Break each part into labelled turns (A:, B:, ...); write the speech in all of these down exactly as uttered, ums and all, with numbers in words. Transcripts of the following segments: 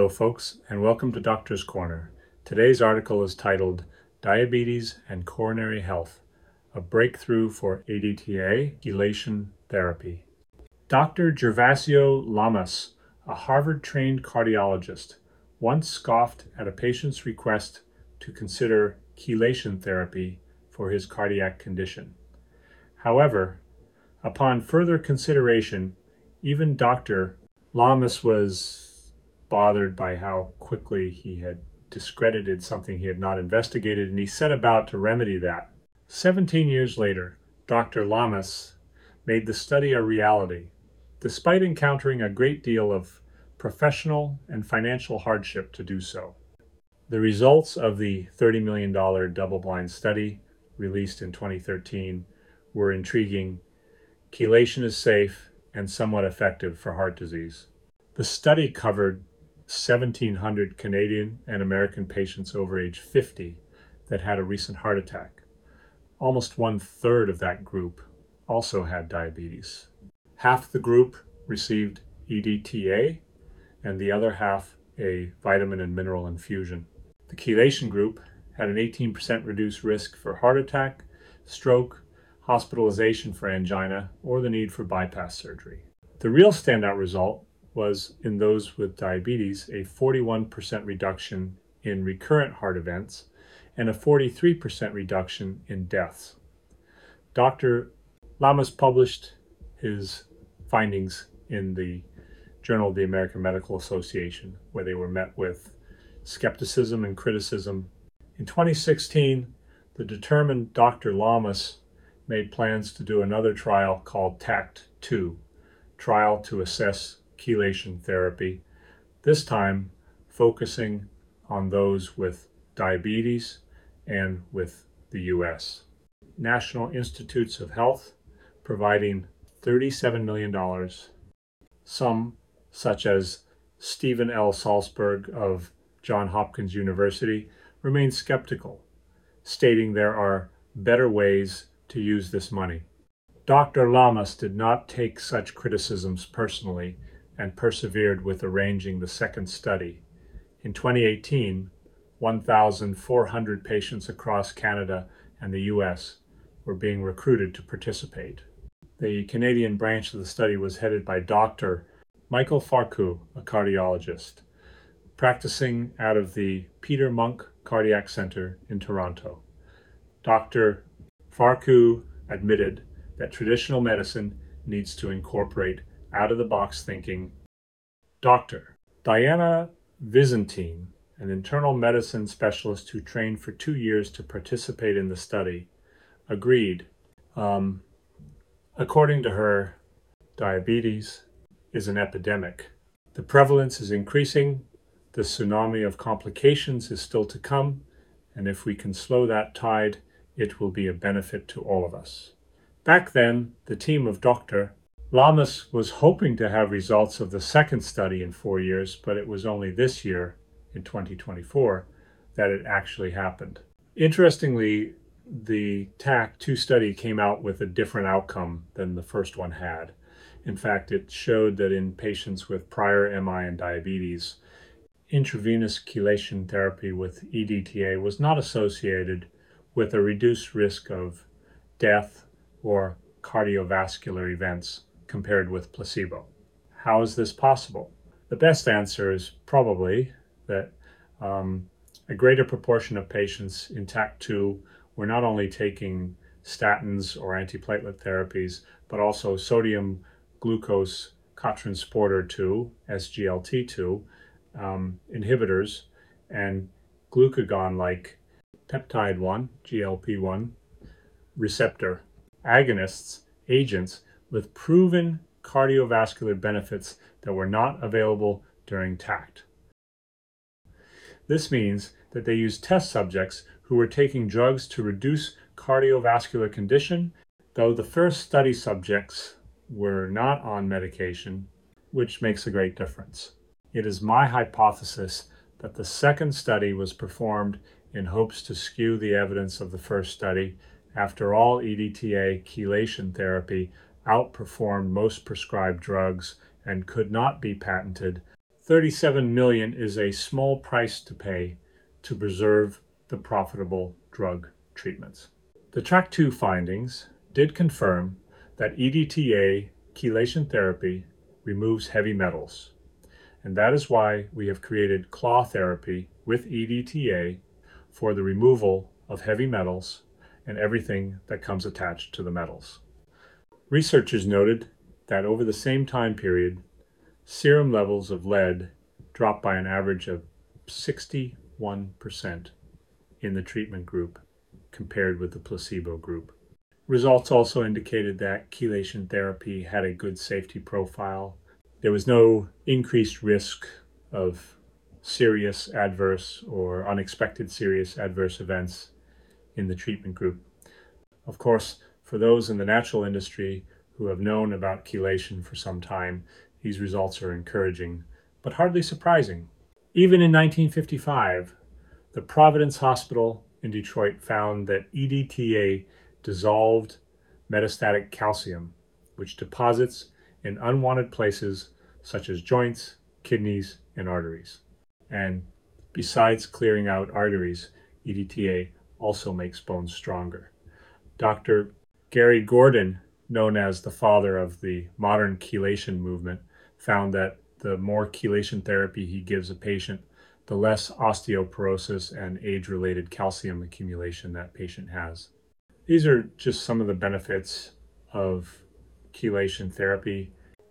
A: Hello folks, and welcome to Doctor's Corner. Today's article is titled Diabetes and Coronary Health, a Breakthrough for A D T A Chelation Therapy. Doctor Gervasio Lamas, a Harvard-trained cardiologist, once scoffed at a patient's request to consider chelation therapy for his cardiac condition. However, upon further consideration, even Doctor Lamas was bothered by how quickly he had discredited something he had not investigated, and he set about to remedy that. Seventeen years later, Doctor Lamas made the study a reality, despite encountering a great deal of professional and financial hardship to do so. The results of the thirty million dollars double-blind study, released in twenty thirteen, were intriguing. Chelation is safe and somewhat effective for heart disease. The study covered seventeen hundred Canadian and American patients over age fifty that had a recent heart attack. Almost one-third of that group also had diabetes. Half the group received E D T A, and the other half a vitamin and mineral infusion. The chelation group had an eighteen percent reduced risk for heart attack, stroke, hospitalization for angina, or the need for bypass surgery. The real standout result was in those with diabetes, a forty-one percent reduction in recurrent heart events and a forty-three percent reduction in deaths. Doctor Lamas published his findings in the Journal of the American Medical Association, where they were met with skepticism and criticism. In twenty sixteen, the determined Doctor Lamas made plans to do another trial called TACT two, trial to assess chelation therapy, this time focusing on those with diabetes and with the U S National Institutes of Health providing thirty-seven million dollars. Some, such as Stephen L. Salzberg of Johns Hopkins University, remain skeptical, stating there are better ways to use this money. Doctor Lamas did not take such criticisms personally and persevered with arranging the second study. In twenty eighteen, one thousand four hundred patients across Canada and the U S were being recruited to participate. The Canadian branch of the study was headed by Doctor Michael Farku, a cardiologist, practicing out of the Peter Munk Cardiac Center in Toronto. Doctor Farku admitted that traditional medicine needs to incorporate out-of-the-box thinking. Doctor Diana Vizentine, an internal medicine specialist who trained for two years to participate in the study, agreed. Um, according to her, diabetes is an epidemic. The prevalence is increasing, the tsunami of complications is still to come, and if we can slow that tide, it will be a benefit to all of us. Back then, the team of Doctor Lamas was hoping to have results of the second study in four years, but it was only this year, in twenty twenty-four, that it actually happened. Interestingly, the TACT two study came out with a different outcome than the first one had. In fact, it showed that in patients with prior M I and diabetes, intravenous chelation therapy with E D T A was not associated with a reduced risk of death or cardiovascular events compared with placebo. How is this possible? The best answer is probably that um, a greater proportion of patients in TACT two were not only taking statins or antiplatelet therapies, but also sodium glucose cotransporter two, S G L T two, um, inhibitors, and glucagon-like peptide one, G L P one, receptor agonists, agents with proven cardiovascular benefits that were not available during TACT. This means that they used test subjects who were taking drugs to reduce cardiovascular condition, though the first study subjects were not on medication, which makes a great difference. It is my hypothesis that the second study was performed in hopes to skew the evidence of the first study. After all, E D T A chelation therapy outperformed most prescribed drugs and could not be patented thirty-seven million dollars is a small price to pay to preserve the profitable drug treatments. The track two findings did confirm that E D T A chelation therapy removes heavy metals, and that is why we have created claw therapy with E D T A for the removal of heavy metals and everything that comes attached to the metals. Researchers noted that over the same time period, serum levels of lead dropped by an average of sixty-one percent in the treatment group compared with the placebo group. Results also indicated that chelation therapy had a good safety profile. There was no increased risk of serious adverse or unexpected serious adverse events in the treatment group. Of course, for those in the natural industry who have known about chelation for some time, these results are encouraging, but hardly surprising. Even in nineteen fifty-five, the Providence Hospital in Detroit found that E D T A dissolved metastatic calcium, which deposits in unwanted places such as joints, kidneys, and arteries. And besides clearing out arteries, E D T A also makes bones stronger. Doctor Gary Gordon, known as the father of the modern chelation movement, found that the more chelation therapy he gives a patient, the less osteoporosis and age-related calcium accumulation that patient has. These are just some of the benefits of chelation therapy.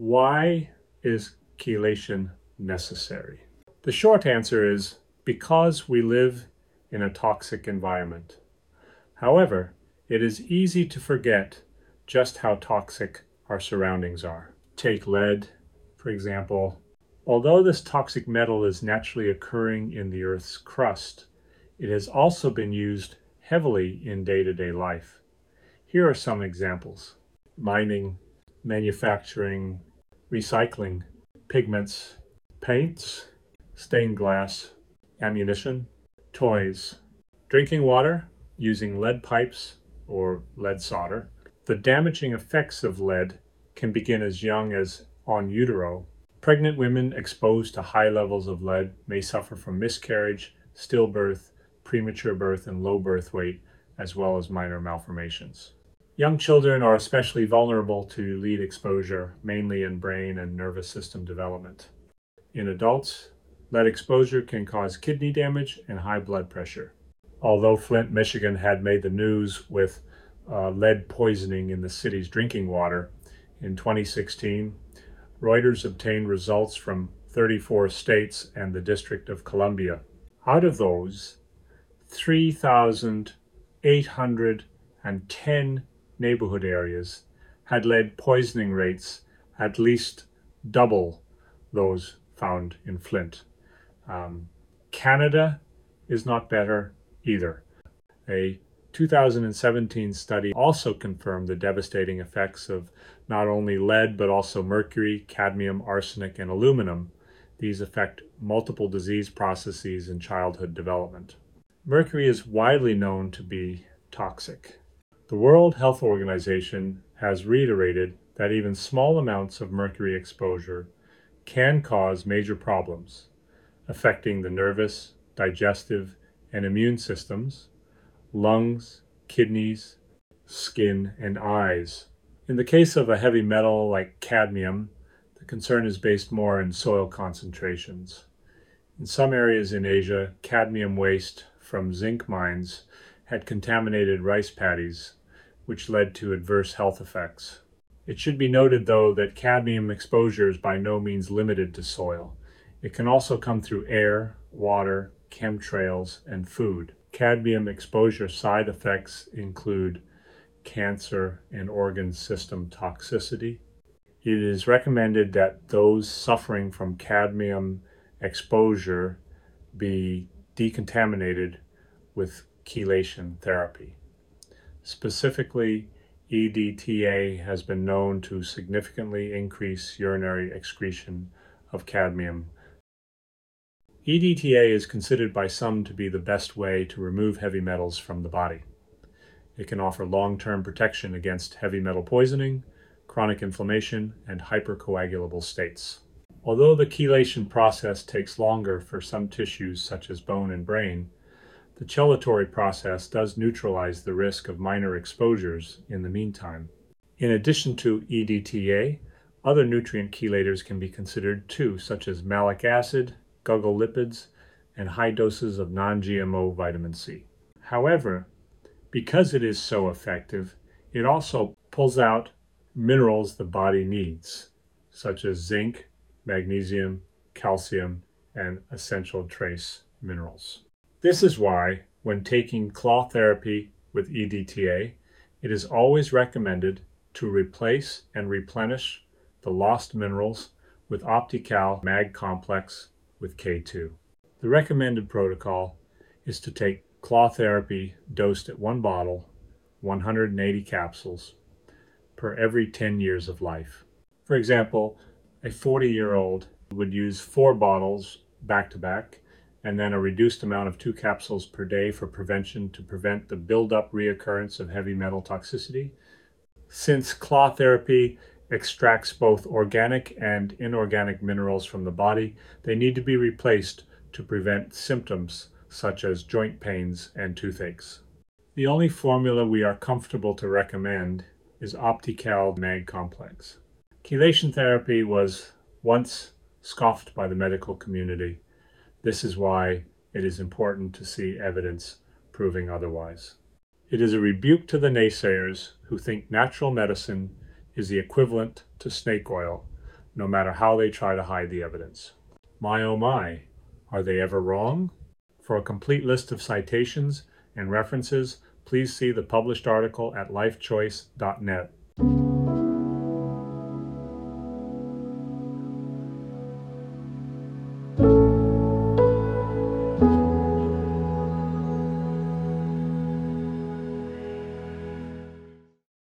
A: Why is chelation necessary? The short answer is because we live in a toxic environment. However, it is easy to forget just how toxic our surroundings are. Take lead, for example. Although this toxic metal is naturally occurring in the Earth's crust, it has also been used heavily in day-to-day life. Here are some examples: mining, manufacturing, recycling, pigments, paints, stained glass, ammunition, toys, drinking water using lead pipes or lead solder. The damaging effects of lead can begin as young as on utero. Pregnant women exposed to high levels of lead may suffer from miscarriage, stillbirth, premature birth, and low birth weight, as well as minor malformations. Young children are especially vulnerable to lead exposure, mainly in brain and nervous system development. In adults, lead exposure can cause kidney damage and high blood pressure. Although Flint, Michigan had made the news with uh, lead poisoning in the city's drinking water, in twenty sixteen, Reuters obtained results from thirty-four states and the District of Columbia. Out of those, three thousand eight hundred ten neighborhood areas had lead poisoning rates at least double those found in Flint. Um, Canada is not better either. A two thousand seventeen study also confirmed the devastating effects of not only lead, but also mercury, cadmium, arsenic, and aluminum. These affect multiple disease processes in childhood development. Mercury is widely known to be toxic. The World Health Organization has reiterated that even small amounts of mercury exposure can cause major problems, affecting the nervous, digestive, and immune systems, lungs, kidneys, skin, and eyes. In the case of a heavy metal like cadmium, the concern is based more in soil concentrations. In some areas in Asia, cadmium waste from zinc mines had contaminated rice paddies, which led to adverse health effects. It should be noted, though, that cadmium exposure is by no means limited to soil. It can also come through air, water, chemtrails, and food. Cadmium exposure side effects include cancer and organ system toxicity. It is recommended that those suffering from cadmium exposure be decontaminated with chelation therapy. Specifically, E D T A has been known to significantly increase urinary excretion of cadmium. E D T A is considered by some to be the best way to remove heavy metals from the body. It can offer long-term protection against heavy metal poisoning, chronic inflammation, and hypercoagulable states. Although the chelation process takes longer for some tissues such as bone and brain, the chelatory process does neutralize the risk of minor exposures in the meantime. In addition to E D T A, other nutrient chelators can be considered too, such as malic acid, gugglelipids, and high doses of non-G M O vitamin C. However, because it is so effective, it also pulls out minerals the body needs, such as zinc, magnesium, calcium, and essential trace minerals. This is why, when taking claw therapy with E D T A, it is always recommended to replace and replenish the lost minerals with Optical Mag Complex with K two. The recommended protocol is to take claw therapy dosed at one bottle, one hundred eighty capsules, per every ten years of life. For example, a forty-year-old would use four bottles back-to-back, and then a reduced amount of two capsules per day for prevention to prevent the buildup reoccurrence of heavy metal toxicity. Since claw therapy extracts both organic and inorganic minerals from the body, they need to be replaced to prevent symptoms such as joint pains and toothaches. The only formula we are comfortable to recommend is Optical Mag Complex. Chelation therapy was once scoffed by the medical community. This is why it is important to see evidence proving otherwise. It is a rebuke to the naysayers who think natural medicine is the equivalent to snake oil, no matter how they try to hide the evidence. My oh my, are they ever wrong? For a complete list of citations and references, please see the published article at life choice dot net.